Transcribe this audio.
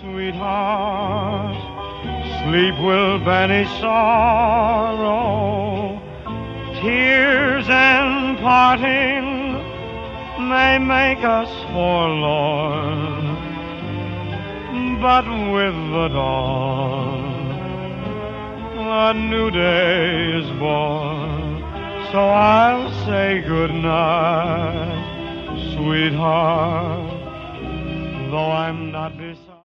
Sweetheart, sleep will banish sorrow. Tears and parting may make us forlorn, but with the dawn a new day is born. So I'll say good night, sweetheart, though I'm not beside